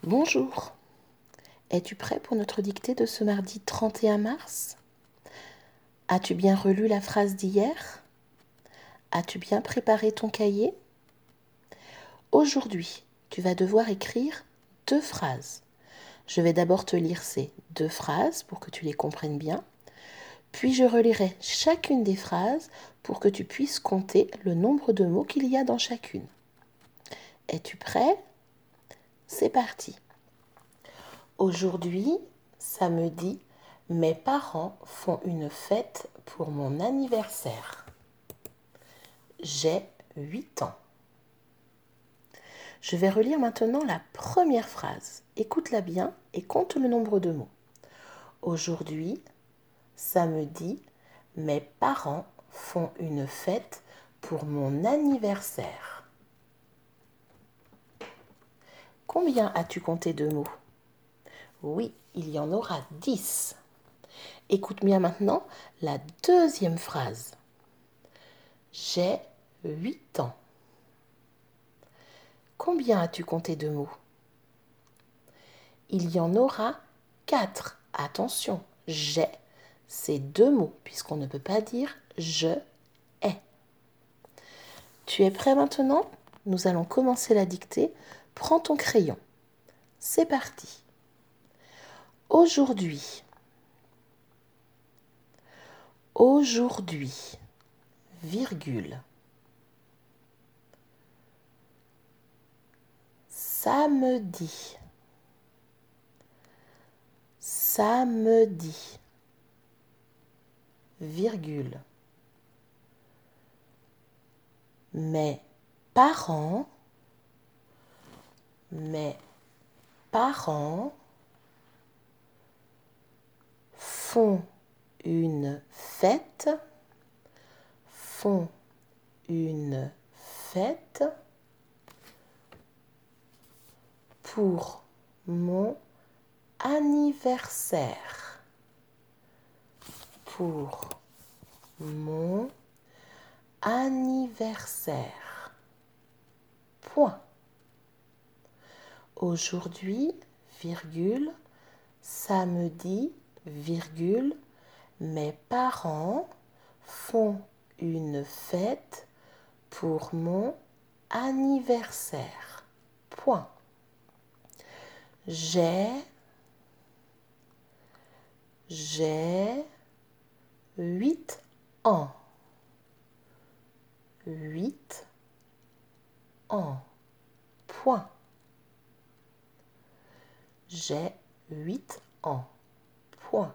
Bonjour, es-tu prêt pour notre dictée de ce mardi 31 mars? As-tu bien relu la phrase d'hier? As-tu bien préparé ton cahier? Aujourd'hui, tu vas devoir écrire 2 phrases. Je vais d'abord te lire ces 2 phrases pour que tu les comprennes bien, puis je relirai chacune des phrases pour que tu puisses compter le nombre de mots qu'il y a dans chacune. Es-tu prêt? C'est parti. Aujourd'hui, samedi, mes parents font une fête pour mon anniversaire. J'ai 8 ans. Je vais relire maintenant la première phrase. Écoute-la bien et compte le nombre de mots. Aujourd'hui, samedi, mes parents font une fête pour mon anniversaire. Combien as-tu compté de mots? Oui, il y en aura 10. Écoute bien maintenant la deuxième phrase. J'ai 8 ans. Combien as-tu compté de mots? Il y en aura 4. Attention, j'ai, c'est 2 mots, puisqu'on ne peut pas dire je ai. Tu es prêt maintenant? Nous allons commencer la dictée. Prends ton crayon. C'est parti. Aujourd'hui. Aujourd'hui. Virgule. Samedi. Samedi. Virgule. Mes parents font une fête pour mon anniversaire. Pour mon anniversaire. Point. Aujourd'hui, virgule, samedi, virgule, mes parents font une fête pour mon anniversaire. Point. J'ai 8 ans. 8 ans. Point. J'ai 8 ans. Point.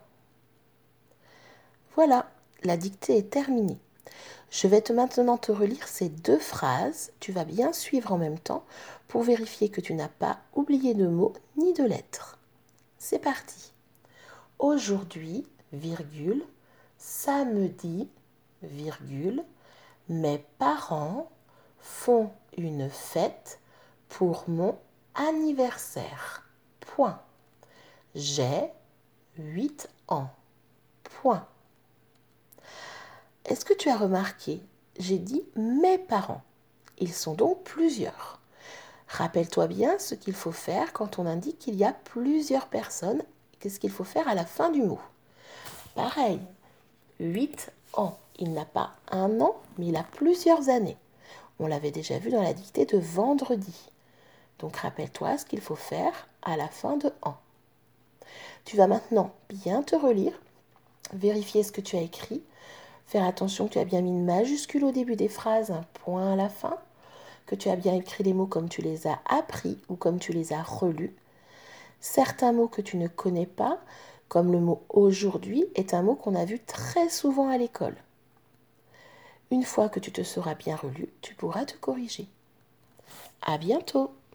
Voilà, la dictée est terminée. Je vais maintenant te relire ces 2 phrases. Tu vas bien suivre en même temps pour vérifier que tu n'as pas oublié de mots ni de lettres. C'est parti. Aujourd'hui, virgule, samedi, virgule, mes parents font une fête pour mon anniversaire. Point. J'ai 8 ans. Point. Est-ce que tu as remarqué? J'ai dit mes parents. Ils sont donc plusieurs. Rappelle-toi bien ce qu'il faut faire quand on indique qu'il y a plusieurs personnes. Qu'est-ce qu'il faut faire à la fin du mot? Pareil, 8 ans. Il n'a pas un an, mais il a plusieurs années. On l'avait déjà vu dans la dictée de vendredi. Donc rappelle-toi ce qu'il faut faire à la fin de an. Tu vas maintenant bien te relire, vérifier ce que tu as écrit, faire attention que tu as bien mis une majuscule au début des phrases, un point à la fin, que tu as bien écrit les mots comme tu les as appris ou comme tu les as relus. Certains mots que tu ne connais pas, comme le mot aujourd'hui, est un mot qu'on a vu très souvent à l'école. Une fois que tu te seras bien relu, tu pourras te corriger. À bientôt!